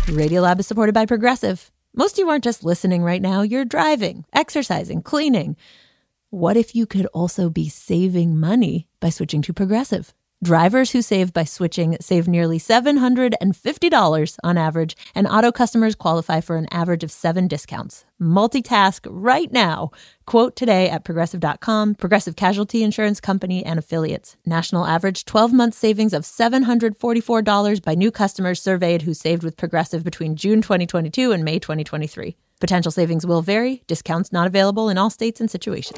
Radiolab is supported by Progressive. Most of you aren't just listening right now, you're driving, exercising, cleaning. What if you could also be saving money by switching to Progressive? Drivers who save by switching save nearly $750 on average, and auto customers qualify for an average of 7 discounts. Multitask right now. Quote today at Progressive.com. Progressive Casualty Insurance Company and Affiliates. National average 12-month savings of $744 by new customers surveyed who saved with Progressive between June 2022 and May 2023. Potential savings will vary. Discounts not available in all states and situations.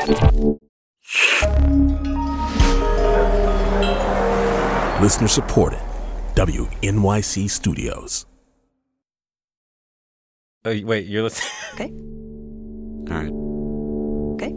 Listener supported. WNYC Studios. Oh, wait, you're listening? Okay. All right. Okay.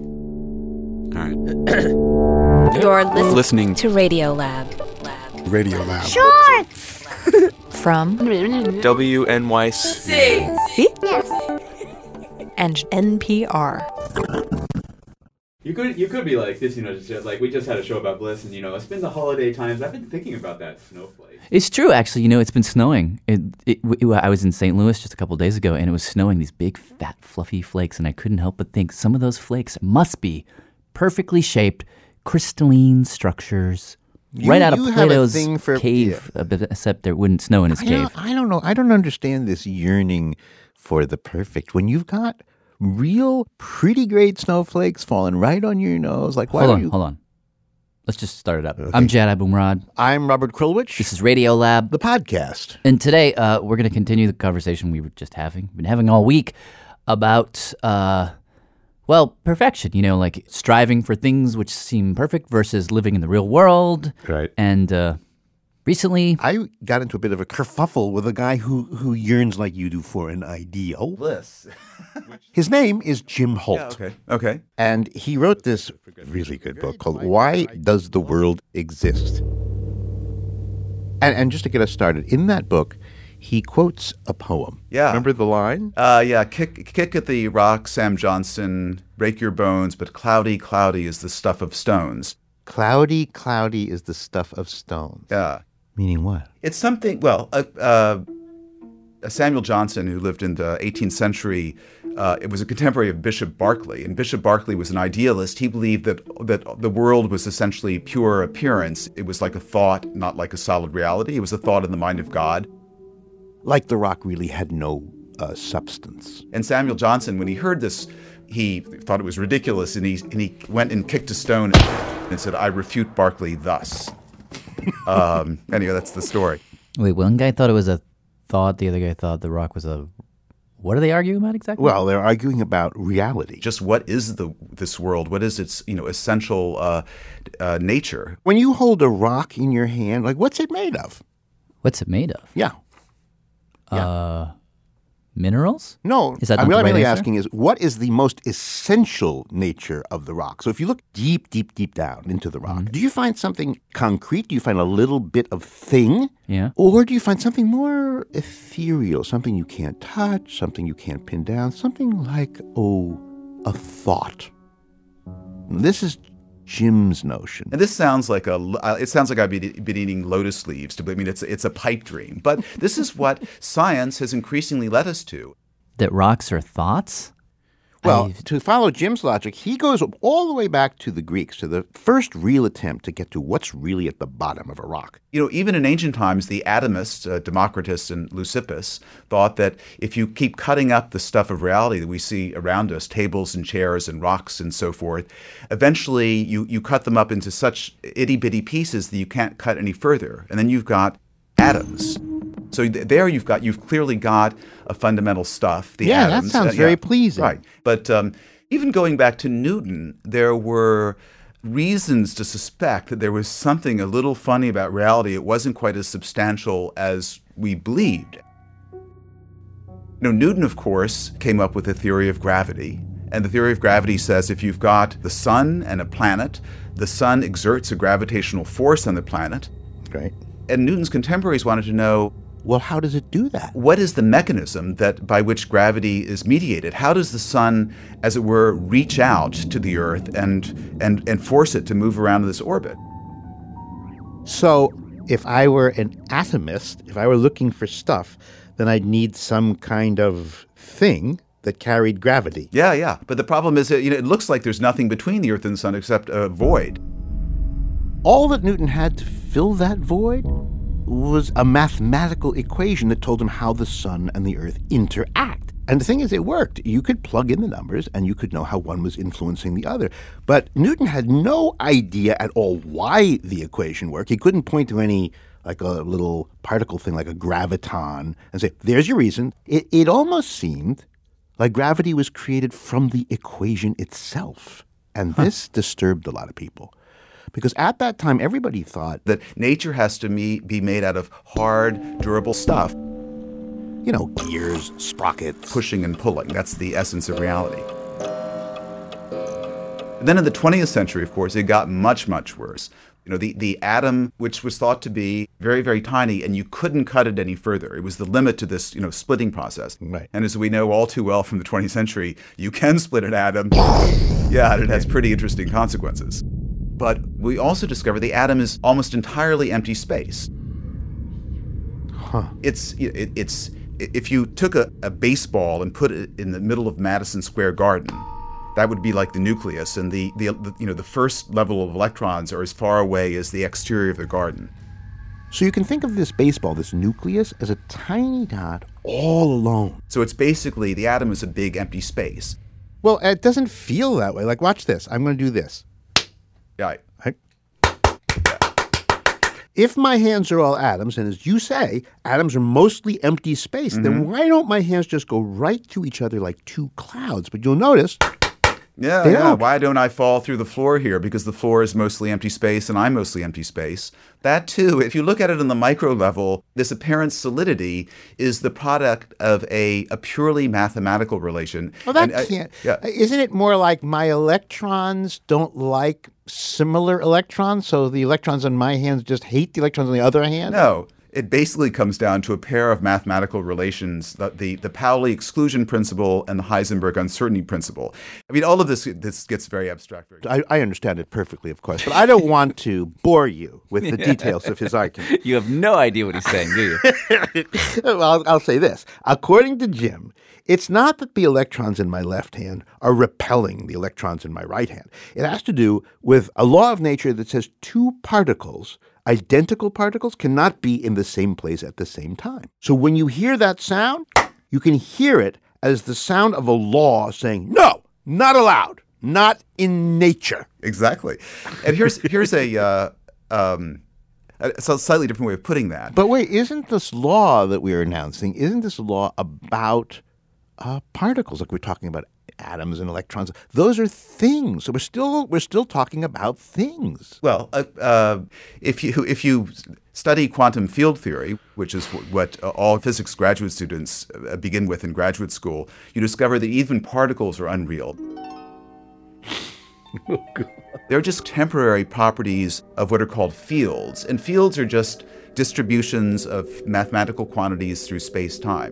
All right. You're Listening to Radiolab. Radio Lab. Shorts! From WNYC. See? and NPR. You could be like this, just like we just had a show about Bliss, and it's been the holiday times. I've been thinking about that snowflake. It's true, actually. It's been snowing. I was in St. Louis just a couple of days ago, and it was snowing, these big, fat, fluffy flakes, and I couldn't help but think some of those flakes must be perfectly shaped, crystalline structures, right out of Plato's cave, except there wouldn't snow in his cave. I don't know. I don't understand this yearning for the perfect. When you've got real pretty great snowflakes falling right on your nose. Like, why Hold on. Let's just start it up. Okay. I'm Jad Abumrad. I'm Robert Krulwich. This is Radiolab, the podcast. And today we're going to continue the conversation we were just been having all week about, perfection. Like striving for things which seem perfect versus living in the real world. Right. And recently, I got into a bit of a kerfuffle with a guy who yearns like you do for an ideal. Bliss. His name is Jim Holt. Yeah, okay. And he wrote this really good book called Why Does the World Exist? And just to get us started, in that book, he quotes a poem. Yeah. Remember the line? Kick at the rock, Sam Johnson, break your bones, but cloudy, cloudy is the stuff of stones. Cloudy, cloudy is the stuff of stones. Yeah. Meaning what? It's something, Samuel Johnson, who lived in the 18th century, it was a contemporary of Bishop Berkeley, and Bishop Berkeley was an idealist. He believed that the world was essentially pure appearance. It was like a thought, not like a solid reality. It was a thought in the mind of God. Like the rock really had no substance. And Samuel Johnson, when he heard this, he thought it was ridiculous, and he went and kicked a stone and said, "I refute Berkeley thus." Anyway, that's the story. Wait, one guy thought it was a thought, the other guy thought the rock was a... What are they arguing about exactly? Well, they're arguing about reality. Just what is this world? What is its essential nature? When you hold a rock in your hand, like, what's it made of? What's it made of? Yeah. Minerals? No, is that what I'm really answer? asking is, what is the most essential nature of the rock? So if you look deep, deep, deep down into the rock, do you find something concrete? Do you find a little bit of thing? Yeah. Or do you find something more ethereal, something you can't touch, something you can't pin down, something like, a thought? This is Jim's notion. And this sounds like I've been eating lotus leaves. It's a pipe dream. But this is what science has increasingly led us to. That rocks are thoughts? Well, to follow Jim's logic, he goes all the way back to the Greeks, to the first real attempt to get to what's really at the bottom of a rock. Even in ancient times, the atomists, Democritus and Leucippus, thought that if you keep cutting up the stuff of reality that we see around us, tables and chairs and rocks and so forth, eventually you cut them up into such itty-bitty pieces that you can't cut any further. And then you've got atoms. So there you've clearly got a fundamental stuff, the atoms. That sounds very pleasing. Right. But even going back to Newton, there were reasons to suspect that there was something a little funny about reality. It wasn't quite as substantial as we believed. Newton, of course, came up with a theory of gravity. And the theory of gravity says if you've got the sun and a planet, the sun exerts a gravitational force on the planet. Right. And Newton's contemporaries wanted to know, well, how does it do that? What is the mechanism by which gravity is mediated? How does the sun, as it were, reach out to the Earth and force it to move around this orbit? So if I were an atomist, if I were looking for stuff, then I'd need some kind of thing that carried gravity. Yeah. But the problem is that, it looks like there's nothing between the Earth and the Sun except a void. All that Newton had to fill that void was a mathematical equation that told him how the sun and the earth interact. And the thing is, it worked. You could plug in the numbers and you could know how one was influencing the other. But Newton had no idea at all why the equation worked. He couldn't point to any, like a little particle thing like a graviton and say, there's your reason. It almost seemed like gravity was created from the equation itself. And this disturbed a lot of people. Because at that time, everybody thought that nature has to be made out of hard, durable stuff. Gears, sprockets. Pushing and pulling. That's the essence of reality. And then in the 20th century, of course, it got much, much worse. The atom, which was thought to be very, very tiny, and you couldn't cut it any further. It was the limit to this, splitting process. Right. And as we know all too well from the 20th century, you can split an atom. Yeah, and it has pretty interesting consequences. But we also discovered the atom is almost entirely empty space. It's if you took a baseball and put it in the middle of Madison Square Garden, that would be like the nucleus, and the first level of electrons are as far away as the exterior of the garden. So you can think of this baseball, this nucleus, as a tiny dot all alone. So it's basically the atom is a big empty space. Well, it doesn't feel that way. Like, watch this. I'm going to do this. Yeah. If my hands are all atoms, and as you say, atoms are mostly empty space, then why don't my hands just go right to each other like two clouds? But you'll notice... Yeah. Why don't I fall through the floor here? Because the floor is mostly empty space and I'm mostly empty space. That too, if you look at it on the micro level, this apparent solidity is the product of a purely mathematical relation. Well, that can't. Isn't it more like my electrons don't like similar electrons, so the electrons on my hands just hate the electrons on the other hand? No. It basically comes down to a pair of mathematical relations, the Pauli exclusion principle and the Heisenberg uncertainty principle. I mean, all of this gets very abstract. I understand it perfectly, of course, but I don't want to bore you with the details of his argument. You have no idea what he's saying, do you? Well, I'll say this. According to Jim, it's not that the electrons in my left hand are repelling the electrons in my right hand. It has to do with a law of nature that says two particles, identical particles, cannot be in the same place at the same time. So when you hear that sound, you can hear it as the sound of a law saying, no, not allowed, not in nature. Exactly. And here's a slightly different way of putting that. But wait, isn't this law that we're announcing, isn't this a law about particles? Like we're talking about atoms and electrons. Those are things. So we're still talking about things. Well, if you study quantum field theory, which is what all physics graduate students begin with in graduate school, you discover that even particles are unreal. They're just temporary properties of what are called fields. And fields are just distributions of mathematical quantities through space-time.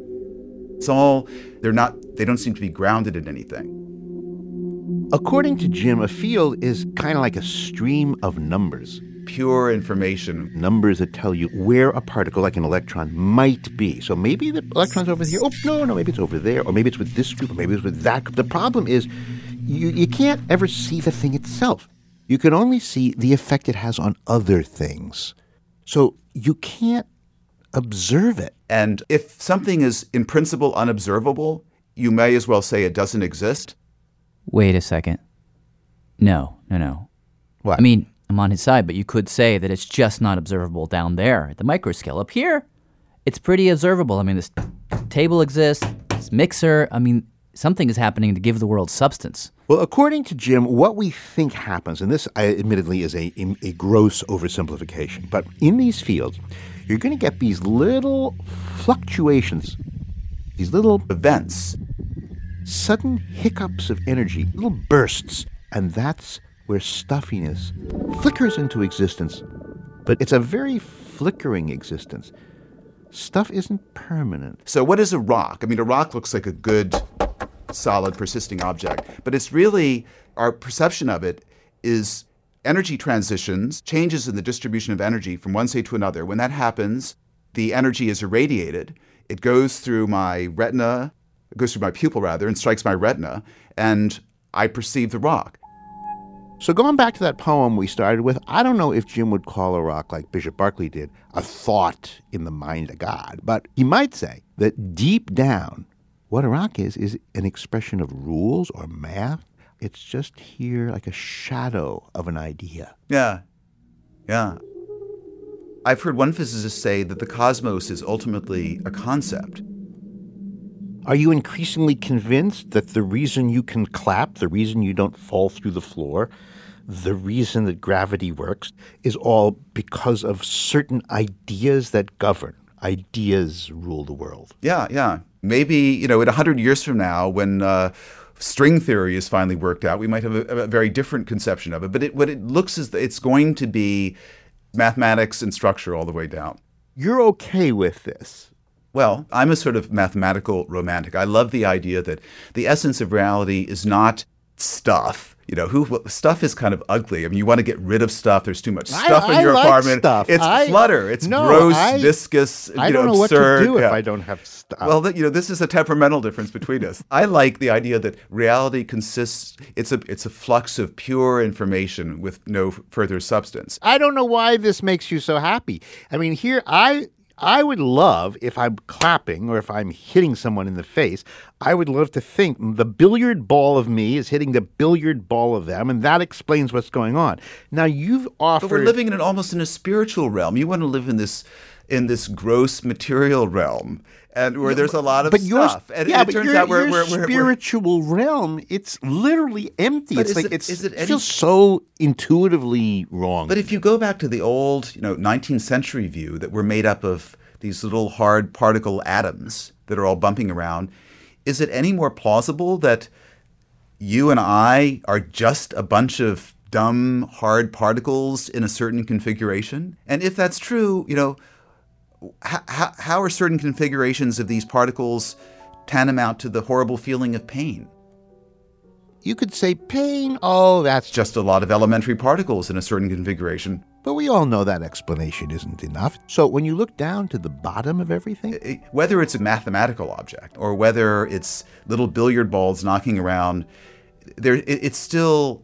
They don't seem to be grounded in anything. According to Jim, a field is kind of like a stream of numbers. Pure information. Numbers that tell you where a particle, like an electron, might be. So maybe the electron's over here. Oh, no, maybe it's over there. Or maybe it's with this group, or maybe it's with that group. The problem is you can't ever see the thing itself. You can only see the effect it has on other things. So you can't observe it. And if something is in principle unobservable, you may as well say it doesn't exist. Wait a second. No. What? I mean, I'm on his side, but you could say that it's just not observable down there at the microscale. Up here, it's pretty observable. I mean, this table exists, this mixer. I mean, something is happening to give the world substance. Well, according to Jim, what we think happens, and this admittedly is a gross oversimplification, but in these fields, you're going to get these little fluctuations, these little events, sudden hiccups of energy, little bursts, and that's where stuffiness flickers into existence. But it's a very flickering existence. Stuff isn't permanent. So what is a rock? I mean, a rock looks like a good, solid, persisting object, but it's really, our perception of it is energy transitions, changes in the distribution of energy from one state to another. When that happens, the energy is irradiated. It goes through my retina, it goes through my pupil rather, and strikes my retina, and I perceive the rock. So going back to that poem we started with, I don't know if Jim would call a rock like Bishop Berkeley did a thought in the mind of God, but he might say that deep down, what a rock is an expression of rules or math. It's just here like a shadow of an idea. Yeah. I've heard one physicist say that the cosmos is ultimately a concept. Are you increasingly convinced that the reason you can clap, the reason you don't fall through the floor, the reason that gravity works is all because of certain ideas that govern? Ideas rule the world. Yeah. Maybe, in 100 years from now, when string theory is finally worked out, we might have a very different conception of it. But what it looks is that it's going to be mathematics and structure all the way down. You're okay with this? Well, I'm a sort of mathematical romantic. I love the idea that the essence of reality is not stuff. Stuff is kind of ugly. I mean, you want to get rid of stuff. There's too much stuff in your apartment. Stuff. It's clutter. It's gross, viscous, I don't know absurd. What to do if I don't have stuff. Well, this is a temperamental difference between us. I like the idea that reality consists. It's a flux of pure information with no further substance. I don't know why this makes you so happy. I mean, here I would love, if I'm clapping or if I'm hitting someone in the face, I would love to think the billiard ball of me is hitting the billiard ball of them, and that explains what's going on. Now, you've offered... But we're living almost in a spiritual realm. You want to live in this gross material realm, and where there's a lot of stuff. And it turns out your spiritual realm, it's literally empty. It feels so intuitively wrong. But if you go back to the old, 19th century view that we're made up of these little hard particle atoms that are all bumping around, is it any more plausible that you and I are just a bunch of dumb, hard particles in a certain configuration? And if that's true, how are certain configurations of these particles tantamount to the horrible feeling of pain? You could say pain, that's just a lot of elementary particles in a certain configuration. But we all know that explanation isn't enough. So when you look down to the bottom of everything... Whether it's a mathematical object or whether it's little billiard balls knocking around, it's still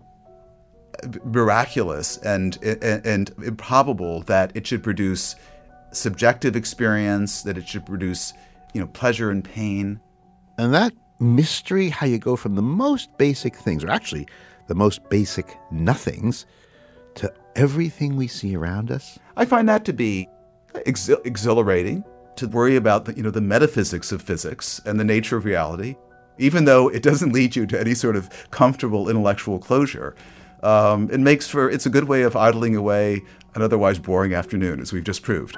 miraculous and improbable that it should produce subjective experience, that it should produce, pleasure and pain. And that mystery, how you go from the most basic things, or actually the most basic nothings, to everything we see around us. I find that to be exhilarating, to worry about the metaphysics of physics and the nature of reality, even though it doesn't lead you to any sort of comfortable intellectual closure. It's a good way of idling away an otherwise boring afternoon, as we've just proved.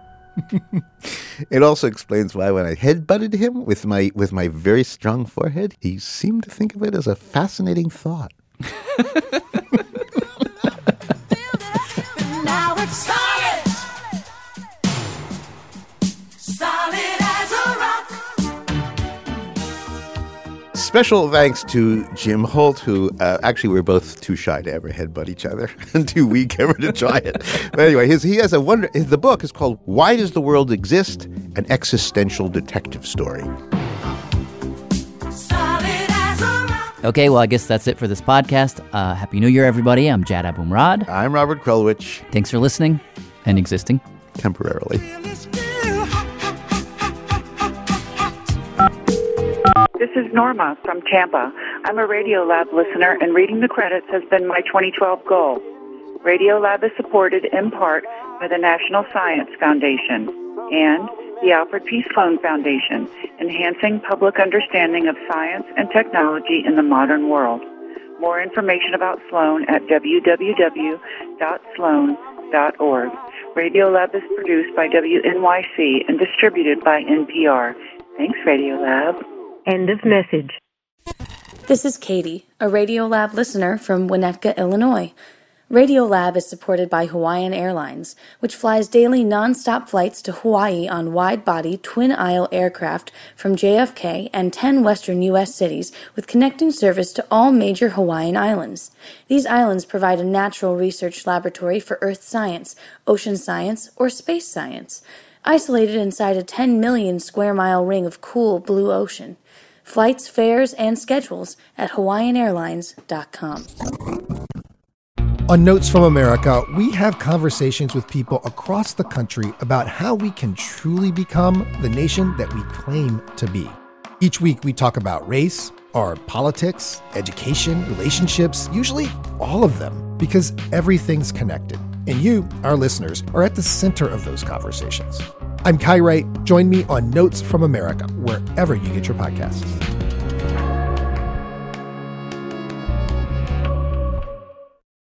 It also explains why when I headbutted him with my very strong forehead, he seemed to think of it as a fascinating thought. Now it's solid. Solid as a rock. Special thanks to Jim Holt, who actually we're both too shy to ever headbutt each other and too weak ever to try it. But anyway, the book is called Why Does the World Exist? An Existential Detective Story. Okay, well, I guess that's it for this podcast. Happy New Year, everybody. I'm Jad Abumrad. I'm Robert Krulwich. Thanks for listening and existing. Temporarily. This is Norma from Tampa. I'm a Radiolab listener, and reading the credits has been my 2012 goal. Radiolab is supported in part by the National Science Foundation and the Alfred P. Sloan Foundation, enhancing public understanding of science and technology in the modern world. More information about Sloan at www.sloan.org. Radiolab is produced by WNYC and distributed by NPR. Thanks, Radiolab. End of message. This is Katie, a Radiolab listener from Winnetka, Illinois. Radiolab is supported by Hawaiian Airlines, which flies daily non-stop flights to Hawaii on wide-body twin-aisle aircraft from JFK and 10 western U.S. cities with connecting service to all major Hawaiian islands. These islands provide a natural research laboratory for earth science, ocean science, or space science, isolated inside a 10 million square mile ring of cool blue ocean. Flights, fares, and schedules at hawaiianairlines.com. On Notes from America, we have conversations with people across the country about how we can truly become the nation that we claim to be. Each week we talk about race, our politics, education, relationships, usually all of them, because everything's connected. And you, our listeners, are at the center of those conversations. I'm Kai Wright. Join me on Notes from America, wherever you get your podcasts.